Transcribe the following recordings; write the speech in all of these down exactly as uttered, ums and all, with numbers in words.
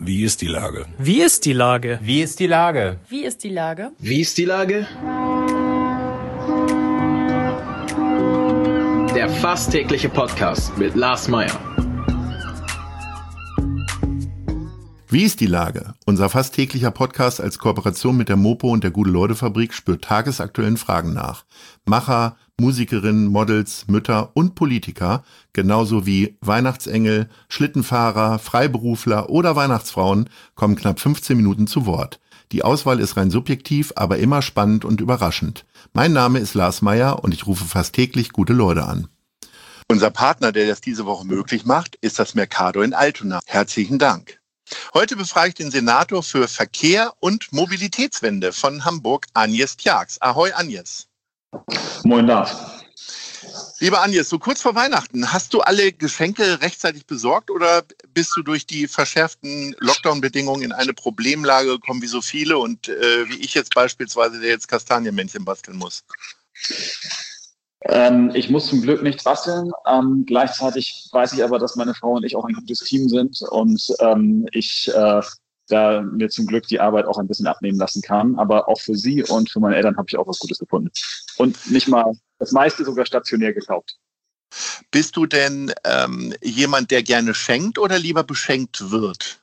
Wie ist die Lage? Wie ist die Lage? Wie ist die Lage? Wie ist die Lage? Wie ist die Lage? Der fast tägliche Podcast mit Lars Meyer. Wie ist die Lage? Unser fast täglicher Podcast als Kooperation mit der Mopo und der Gute-Leute-Fabrik spürt tagesaktuellen Fragen nach. Macher, Musikerinnen, Models, Mütter und Politiker, genauso wie Weihnachtsengel, Schlittenfahrer, Freiberufler oder Weihnachtsfrauen, kommen knapp fünfzehn Minuten zu Wort. Die Auswahl ist rein subjektiv, aber immer spannend und überraschend. Mein Name ist Lars Meyer und ich rufe fast täglich gute Leute an. Unser Partner, der das diese Woche möglich macht, ist das Mercado in Altona. Herzlichen Dank. Heute befrage ich den Senator für Verkehr und Mobilitätswende von Hamburg, Agnes Tjax. Ahoi, Agnes. Moin, Lars. Lieber Agnes, so kurz vor Weihnachten, hast du alle Geschenke rechtzeitig besorgt oder bist du durch die verschärften Lockdown-Bedingungen in eine Problemlage gekommen, wie so viele und äh, wie ich jetzt beispielsweise, der jetzt Kastanienmännchen basteln muss? Ähm, ich muss zum Glück nicht basteln. Ähm, gleichzeitig weiß ich aber, dass meine Frau und ich auch ein gutes Team sind und ähm, ich äh, da mir zum Glück die Arbeit auch ein bisschen abnehmen lassen kann. Aber auch für sie und für meine Eltern habe ich auch was Gutes gefunden. Und nicht mal das meiste sogar stationär gekauft. Bist du denn ähm, jemand, der gerne schenkt oder lieber beschenkt wird?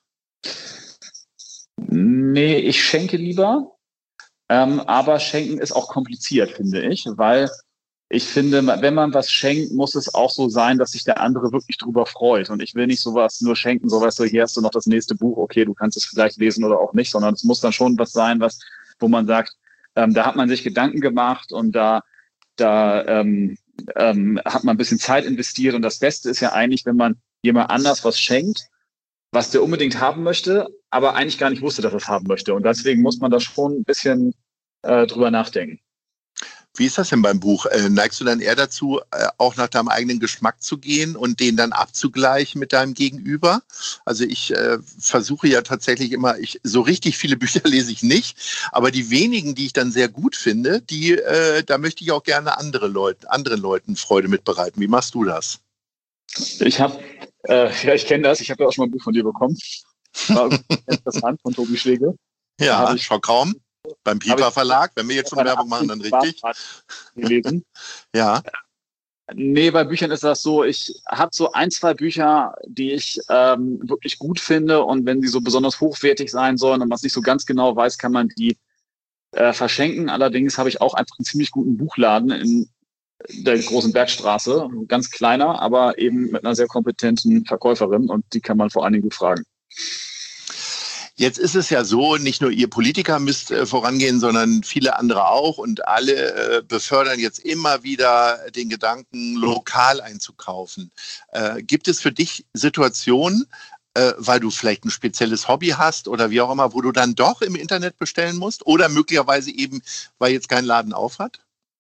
Nee, ich schenke lieber. Ähm, aber schenken ist auch kompliziert, finde ich, weil ich finde, wenn man was schenkt, muss es auch so sein, dass sich der andere wirklich drüber freut. Und ich will nicht sowas nur schenken, so weißt du, hier hast du noch das nächste Buch, okay, du kannst es vielleicht lesen oder auch nicht, sondern es muss dann schon was sein, was, wo man sagt, ähm, da hat man sich Gedanken gemacht und da, da ähm, ähm, hat man ein bisschen Zeit investiert. Und das Beste ist ja eigentlich, wenn man jemand anders was schenkt, was der unbedingt haben möchte, aber eigentlich gar nicht wusste, dass er es haben möchte. Und deswegen muss man da schon ein bisschen äh, drüber nachdenken. Wie ist das denn beim Buch? Äh, neigst du dann eher dazu, äh, auch nach deinem eigenen Geschmack zu gehen und den dann abzugleichen mit deinem Gegenüber? Also ich äh, versuche ja tatsächlich immer, ich so richtig viele Bücher lese ich nicht, aber die wenigen, die ich dann sehr gut finde, die, äh, da möchte ich auch gerne andere Leute, anderen Leuten Freude mitbereiten. Wie machst du das? Ich habe, äh, ja, ich kenne das. Ich habe ja auch schon mal ein Buch von dir bekommen. War interessant von Tobi Schlegel. Ja, schau kaum. Beim Piper Verlag, wenn wir jetzt schon Werbung machen, dann richtig. Gelesen. Ja. Nee, bei Büchern ist das so, ich habe so ein, zwei Bücher, die ich ähm, wirklich gut finde und wenn die so besonders hochwertig sein sollen und man es nicht so ganz genau weiß, kann man die äh, verschenken. Allerdings habe ich auch einfach einen ziemlich guten Buchladen in der großen Bergstraße, ganz kleiner, aber eben mit einer sehr kompetenten Verkäuferin und die kann man vor allen Dingen gut fragen. Jetzt ist es ja so, nicht nur ihr Politiker müsst äh, vorangehen, sondern viele andere auch und alle äh, befördern jetzt immer wieder den Gedanken, lokal einzukaufen. Äh, gibt es für dich Situationen, äh, weil du vielleicht ein spezielles Hobby hast oder wie auch immer, wo du dann doch im Internet bestellen musst oder möglicherweise eben, weil jetzt kein Laden auf hat?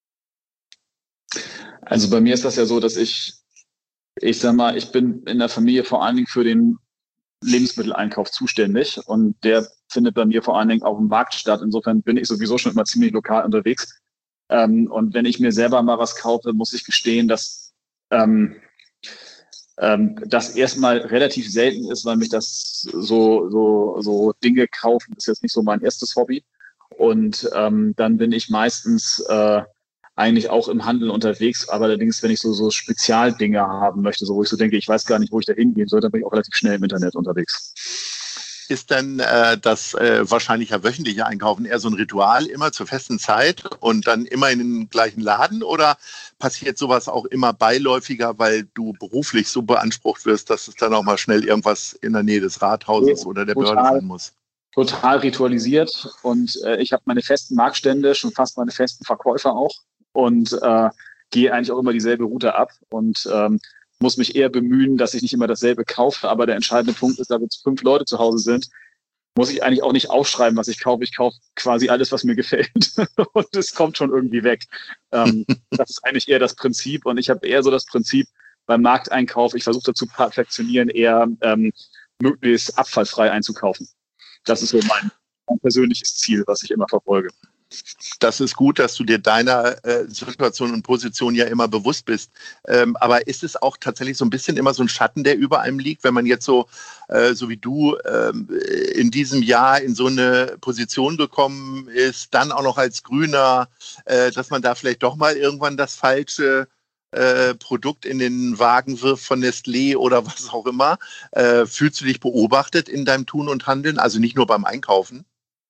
Also bei mir ist das ja so, dass ich, ich sag mal, ich bin in der Familie vor allen Dingen für den Lebensmitteleinkauf zuständig und der findet bei mir vor allen Dingen auf dem Markt statt. Insofern bin ich sowieso schon immer ziemlich lokal unterwegs. Ähm, und wenn ich mir selber mal was kaufe, muss ich gestehen, dass ähm, ähm, das erstmal relativ selten ist, weil mich das so, so, so Dinge kaufen ist jetzt nicht so mein erstes Hobby. Und ähm, dann bin ich meistens äh, eigentlich auch im Handel unterwegs, aber allerdings, wenn ich so, so Spezialdinge haben möchte, so wo ich so denke, ich weiß gar nicht, wo ich da hingehen soll, dann bin ich auch relativ schnell im Internet unterwegs. Ist dann äh, das äh, wahrscheinlich ja wöchentliche Einkaufen eher so ein Ritual, immer zur festen Zeit und dann immer in den gleichen Laden oder passiert sowas auch immer beiläufiger, weil du beruflich so beansprucht wirst, dass es dann auch mal schnell irgendwas in der Nähe des Rathauses ja, oder der Behörde sein muss? Total ritualisiert und äh, ich habe meine festen Marktstände, schon fast meine festen Verkäufer auch. Und äh, gehe eigentlich auch immer dieselbe Route ab und ähm, muss mich eher bemühen, dass ich nicht immer dasselbe kaufe. Aber der entscheidende Punkt ist, da jetzt fünf Leute zu Hause sind, muss ich eigentlich auch nicht aufschreiben, was ich kaufe. Ich kaufe quasi alles, was mir gefällt und es kommt schon irgendwie weg. Ähm, das ist eigentlich eher das Prinzip und ich habe eher so das Prinzip beim Markteinkauf, ich versuche dazu perfektionieren, eher ähm, möglichst abfallfrei einzukaufen. Das ist so mein, mein persönliches Ziel, was ich immer verfolge. Das ist gut, dass du dir deiner äh, Situation und Position ja immer bewusst bist. Ähm, aber ist es auch tatsächlich so ein bisschen immer so ein Schatten, der über einem liegt, wenn man jetzt so, äh, so wie du ähm, in diesem Jahr in so eine Position gekommen ist, dann auch noch als Grüner, äh, dass man da vielleicht doch mal irgendwann das falsche äh, Produkt in den Wagen wirft von Nestlé oder was auch immer. Äh, fühlst du dich beobachtet in deinem Tun und Handeln? Also nicht nur beim Einkaufen?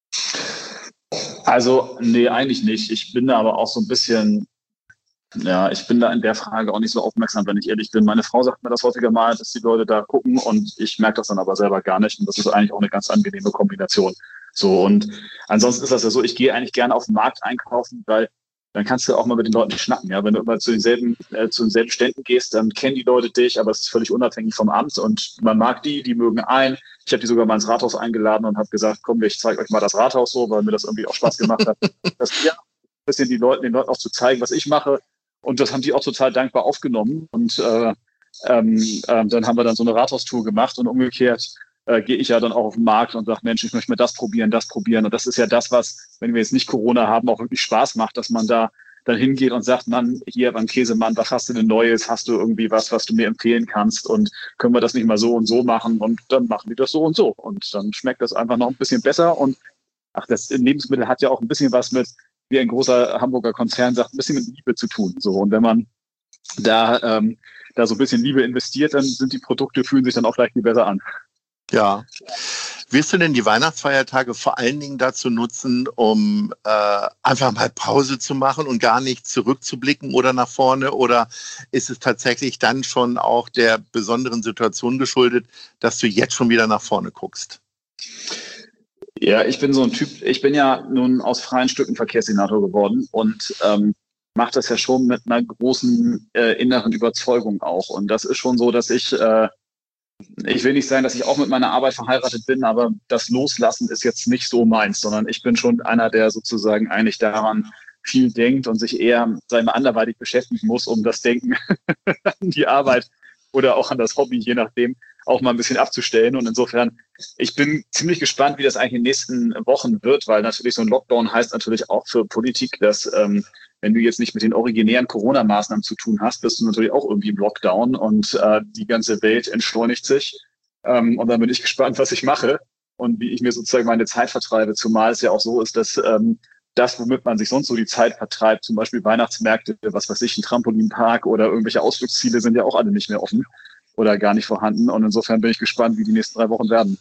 Also, nee, eigentlich nicht. Ich bin da aber auch so ein bisschen, ja, ich bin da in der Frage auch nicht so aufmerksam, wenn ich ehrlich bin. Meine Frau sagt mir das häufiger mal, dass die Leute da gucken und ich merke das dann aber selber gar nicht. Und das ist eigentlich auch eine ganz angenehme Kombination. So, und ansonsten ist das ja so, ich gehe eigentlich gerne auf den Markt einkaufen, weil dann kannst du auch mal mit den Leuten schnacken. Ja, wenn du immer zu denselben, äh, zu denselben Ständen gehst, dann kennen die Leute dich, aber es ist völlig unabhängig vom Amt und man mag die, die mögen ein. Ich habe die sogar mal ins Rathaus eingeladen und habe gesagt, komm, ich zeige euch mal das Rathaus so, weil mir das irgendwie auch Spaß gemacht hat. Das ja, ein bisschen die Leuten, den Leuten auch zu zeigen, was ich mache. Und das haben die auch total dankbar aufgenommen. Und äh, ähm, äh, dann haben wir dann so eine Rathaustour gemacht und umgekehrt äh, gehe ich ja dann auch auf den Markt und sage, Mensch, ich möchte mir das probieren, das probieren. Und das ist ja das, was, wenn wir jetzt nicht Corona haben, auch wirklich Spaß macht, dass man da dann hingeht und sagt, Mann, hier beim Käsemann, was hast du denn Neues? Hast du irgendwie was, was du mir empfehlen kannst? Und können wir das nicht mal so und so machen? Und dann machen die das so und so. Und dann schmeckt das einfach noch ein bisschen besser. Und ach, das Lebensmittel hat ja auch ein bisschen was mit, wie ein großer Hamburger Konzern sagt, ein bisschen mit Liebe zu tun. So, und wenn man da, ähm, da so ein bisschen Liebe investiert, dann sind die Produkte, fühlen sich dann auch gleich viel besser an. Ja. Wirst du denn die Weihnachtsfeiertage vor allen Dingen dazu nutzen, um äh, einfach mal Pause zu machen und gar nicht zurückzublicken oder nach vorne? Oder ist es tatsächlich dann schon auch der besonderen Situation geschuldet, dass du jetzt schon wieder nach vorne guckst? Ja, ich bin so ein Typ, ich bin ja nun aus freien Stücken Verkehrssenator geworden und ähm, mache das ja schon mit einer großen äh, inneren Überzeugung auch. Und das ist schon so, dass ich... Äh, Ich will nicht sagen, dass ich auch mit meiner Arbeit verheiratet bin, aber das Loslassen ist jetzt nicht so meins, sondern ich bin schon einer, der sozusagen eigentlich daran viel denkt und sich eher, sagen wir, anderweitig beschäftigen muss, um das Denken an die Arbeit oder auch an das Hobby, je nachdem, auch mal ein bisschen abzustellen. Und insofern, ich bin ziemlich gespannt, wie das eigentlich in den nächsten Wochen wird, weil natürlich so ein Lockdown heißt natürlich auch für Politik, dass ähm, wenn du jetzt nicht mit den originären Corona-Maßnahmen zu tun hast, bist du natürlich auch irgendwie im Lockdown und äh, die ganze Welt entschleunigt sich. Ähm, und dann bin ich gespannt, was ich mache und wie ich mir sozusagen meine Zeit vertreibe, zumal es ja auch so ist, dass ähm, das, womit man sich sonst so die Zeit vertreibt, zum Beispiel Weihnachtsmärkte, was weiß ich, ein Trampolinpark oder irgendwelche Ausflugsziele sind ja auch alle nicht mehr offen oder gar nicht vorhanden. Und insofern bin ich gespannt, wie die nächsten drei Wochen werden.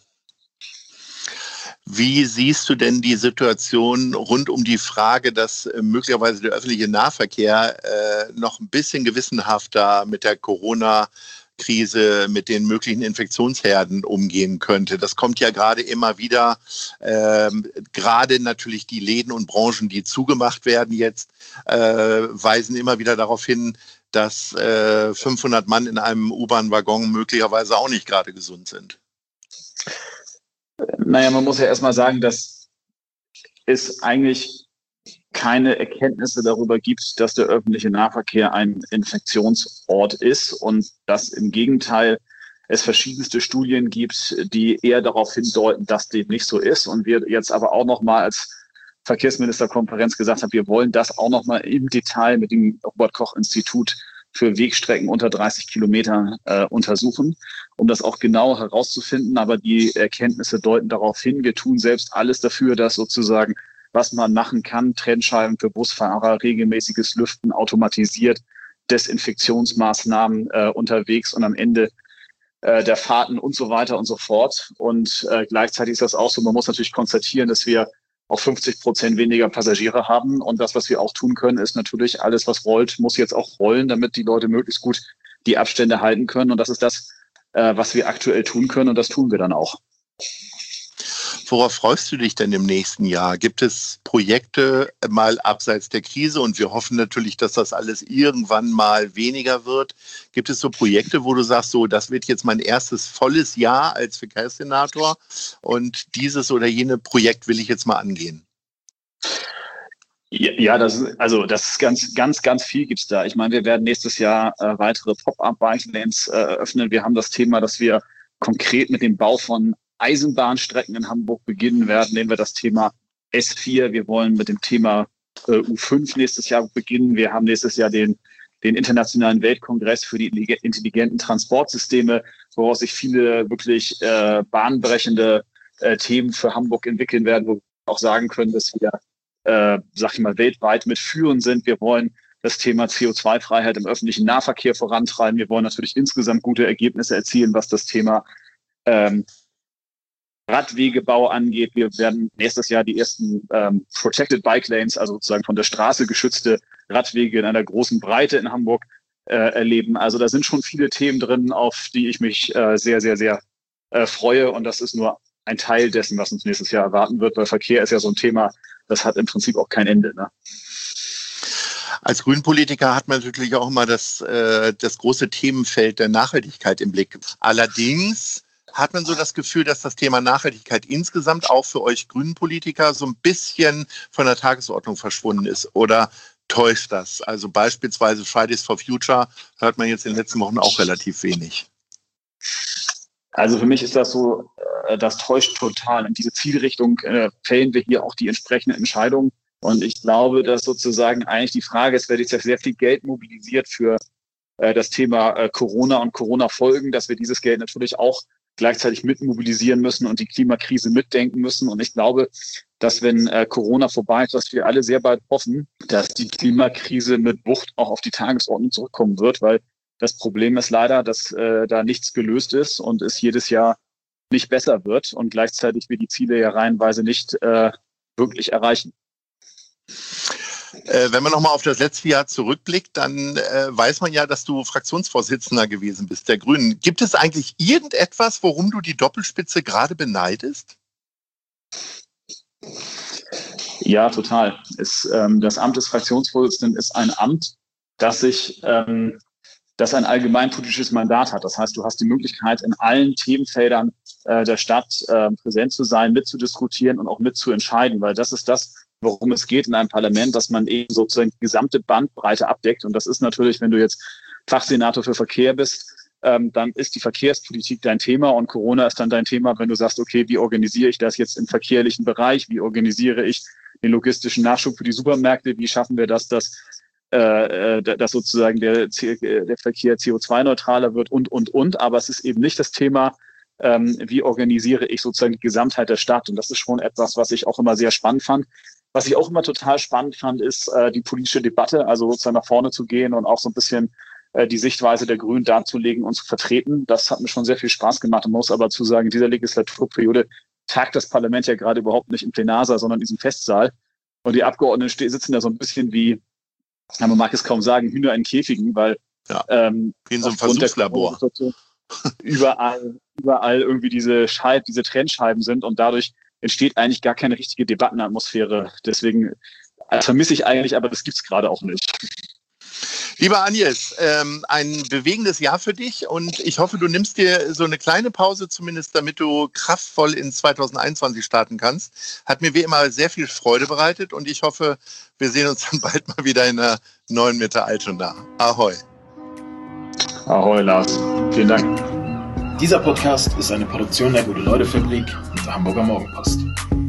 Wie siehst du denn die Situation rund um die Frage, dass äh, möglicherweise der öffentliche Nahverkehr äh, noch ein bisschen gewissenhafter mit der Corona-Krise, mit den möglichen Infektionsherden umgehen könnte? Das kommt ja gerade immer wieder, ähm, gerade natürlich die Läden und Branchen, die zugemacht werden jetzt, äh, weisen immer wieder darauf hin, dass äh, fünfhundert Mann in einem U-Bahn-Waggon möglicherweise auch nicht gerade gesund sind. Naja, man muss ja erstmal sagen, dass es eigentlich keine Erkenntnisse darüber gibt, dass der öffentliche Nahverkehr ein Infektionsort ist und dass im Gegenteil es verschiedenste Studien gibt, die eher darauf hindeuten, dass dem nicht so ist. Und wir jetzt aber auch nochmal als Verkehrsministerkonferenz gesagt haben, wir wollen das auch nochmal im Detail mit dem Robert-Koch-Institut für Wegstrecken unter dreißig Kilometern äh, untersuchen, um das auch genau herauszufinden. Aber die Erkenntnisse deuten darauf hin, wir tun selbst alles dafür, dass sozusagen, was man machen kann, Trennscheiben für Busfahrer, regelmäßiges Lüften, automatisiert, Desinfektionsmaßnahmen äh, unterwegs und am Ende äh, der Fahrten und so weiter und so fort. Und äh, gleichzeitig ist das auch so, man muss natürlich konstatieren, dass wir auch fünfzig Prozent weniger Passagiere haben. Und das, was wir auch tun können, ist natürlich, alles, was rollt, muss jetzt auch rollen, damit die Leute möglichst gut die Abstände halten können. Und das ist das, äh, was wir aktuell tun können. Und das tun wir dann auch. Worauf freust du dich denn im nächsten Jahr? Gibt es Projekte mal abseits der Krise? Und wir hoffen natürlich, dass das alles irgendwann mal weniger wird. Gibt es so Projekte, wo du sagst, so, das wird jetzt mein erstes volles Jahr als Verkehrssenator und dieses oder jene Projekt will ich jetzt mal angehen? Ja, das ist, also das ist ganz, ganz, ganz viel gibt's da. Ich meine, wir werden nächstes Jahr äh, weitere Pop-up-Bike-Lanes äh, eröffnen. Wir haben das Thema, dass wir konkret mit dem Bau von Eisenbahnstrecken in Hamburg beginnen werden, nehmen wir das Thema S vier, wir wollen mit dem Thema äh, U fünf nächstes Jahr beginnen. Wir haben nächstes Jahr den, den Internationalen Weltkongress für die intelligenten Transportsysteme, woraus sich viele wirklich äh, bahnbrechende äh, Themen für Hamburg entwickeln werden, wo wir auch sagen können, dass wir, äh, sag ich mal, weltweit mitführend sind. Wir wollen das Thema C O zwei Freiheit im öffentlichen Nahverkehr vorantreiben. Wir wollen natürlich insgesamt gute Ergebnisse erzielen, was das Thema ähm, Radwegebau angeht. Wir werden nächstes Jahr die ersten ähm, Protected Bike Lanes, also sozusagen von der Straße geschützte Radwege in einer großen Breite in Hamburg äh, erleben. Also da sind schon viele Themen drin, auf die ich mich äh, sehr, sehr, sehr äh, freue. Und das ist nur ein Teil dessen, was uns nächstes Jahr erwarten wird, weil Verkehr ist ja so ein Thema, das hat im Prinzip auch kein Ende, ne? Als Grünpolitiker hat man natürlich auch immer das, äh, das große Themenfeld der Nachhaltigkeit im Blick. Allerdings hat man so das Gefühl, dass das Thema Nachhaltigkeit insgesamt auch für euch grünen Politiker so ein bisschen von der Tagesordnung verschwunden ist. Oder täuscht das? Also beispielsweise Fridays for Future hört man jetzt in den letzten Wochen auch relativ wenig. Also für mich ist das so, äh, das täuscht total. In diese Zielrichtung äh, fällen wir hier auch die entsprechenden Entscheidungen. Und ich glaube, dass sozusagen eigentlich die Frage ist, wird jetzt sehr viel Geld mobilisiert für äh, das Thema äh, Corona und Corona-Folgen, dass wir dieses Geld natürlich auch gleichzeitig mit mobilisieren müssen und die Klimakrise mitdenken müssen. Und ich glaube, dass wenn äh, Corona vorbei ist, was wir alle sehr bald hoffen, dass die Klimakrise mit Wucht auch auf die Tagesordnung zurückkommen wird, weil das Problem ist leider, dass äh, da nichts gelöst ist und es jedes Jahr nicht besser wird und gleichzeitig wir die Ziele ja reihenweise nicht äh, wirklich erreichen. Äh, wenn man nochmal auf das letzte Jahr zurückblickt, dann äh, weiß man ja, dass du Fraktionsvorsitzender gewesen bist, der Grünen. Gibt es eigentlich irgendetwas, worum du die Doppelspitze gerade beneidest? Ja, total. Es, ähm, das Amt des Fraktionsvorsitzenden ist ein Amt, das sich, ähm, das ein allgemeinpolitisches Mandat hat. Das heißt, du hast die Möglichkeit, in allen Themenfeldern äh, der Stadt äh, präsent zu sein, mitzudiskutieren und auch mitzuentscheiden, weil das ist das, worum es geht in einem Parlament, dass man eben sozusagen die gesamte Bandbreite abdeckt. Und das ist natürlich, wenn du jetzt Fachsenator für Verkehr bist, ähm, dann ist die Verkehrspolitik dein Thema und Corona ist dann dein Thema, wenn du sagst, okay, wie organisiere ich das jetzt im verkehrlichen Bereich? Wie organisiere ich den logistischen Nachschub für die Supermärkte? Wie schaffen wir das, dass, äh, dass sozusagen der, der Verkehr C O zwei neutraler wird und, und, und. Aber es ist eben nicht das Thema, ähm, wie organisiere ich sozusagen die Gesamtheit der Stadt. Und das ist schon etwas, was ich auch immer sehr spannend fand. Was ich auch immer total spannend fand, ist äh, die politische Debatte, also sozusagen nach vorne zu gehen und auch so ein bisschen äh, die Sichtweise der Grünen darzulegen und zu vertreten. Das hat mir schon sehr viel Spaß gemacht. Man muss aber zu sagen, in dieser Legislaturperiode tagt das Parlament ja gerade überhaupt nicht im Plenarsaal, sondern in diesem Festsaal. Und die Abgeordneten ste- sitzen da so ein bisschen wie, ja, man mag es kaum sagen, Hühner in Käfigen, weil ja, ähm, wie in so einem Versuchslabor überall, überall irgendwie diese Scheiben, diese Trennscheiben sind und dadurch entsteht eigentlich gar keine richtige Debattenatmosphäre. Deswegen also vermisse ich eigentlich, aber das gibt's gerade auch nicht. Lieber Agnes, ähm, ein bewegendes Jahr für dich und ich hoffe, du nimmst dir so eine kleine Pause zumindest, damit du kraftvoll in zwanzig einundzwanzig starten kannst. Hat mir wie immer sehr viel Freude bereitet und ich hoffe, wir sehen uns dann bald mal wieder in der neuen Mitte Altona. Ahoi. Ahoi, Lars. Vielen Dank. Dieser Podcast ist eine Produktion der Gute-Leute-Fabrik und der Hamburger Morgenpost.